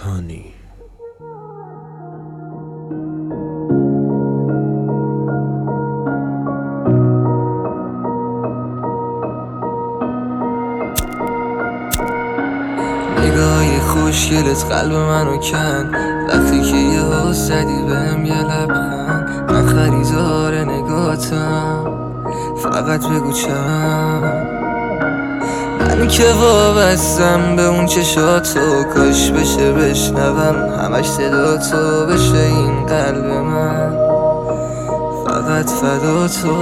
هانی. نگاهی خوشگلت قلب منو کن، وقتی که یهو زدی بهم یه لبخند. من خریدار نگاتم، فقط بگو چند. من که وابستم به اون چشاتو، کاش بشه بشنوم همش صدا تو، بشه این قلب من فقط فدا تو.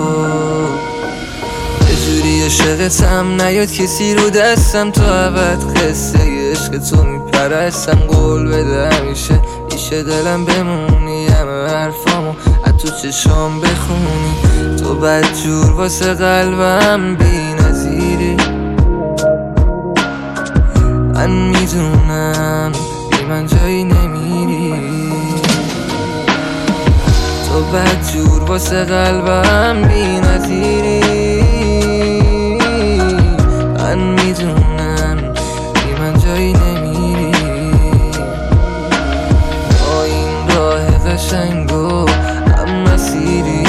یه جوری عاشقتم نیاد کسی رو دستم، تو ابد قصه عشق تو میپرستم. قول بده همیشه پیش دلم بمونی، همه حرفامو از تو چشام بخونی. تو بدجور واسه قلبم بی نظیری، من میدونم بی من جایی نمیری. تو بدجور واسه قلبم بی نظیری، من میدونم بی من جایی نمیری. با این راه قشنگ و هم مسیری،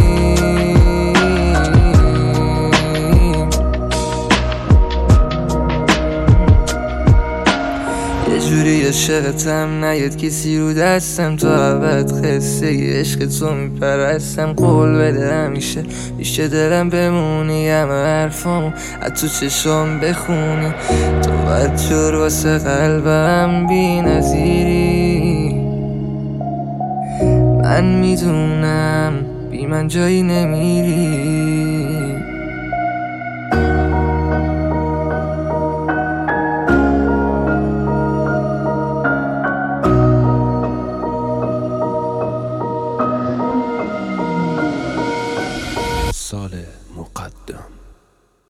یه جوری عاشقتم نیاد کسی رو دستم، تو ابد قصه عشق تو میپرستم. قول بده همیشه پیش دلم بمونی، همه حرفامو از تو چشام بخونی. تو بدجور واسه قلبم بی نظیری، من میدونم بی من جایی نمیری. سال مقدم.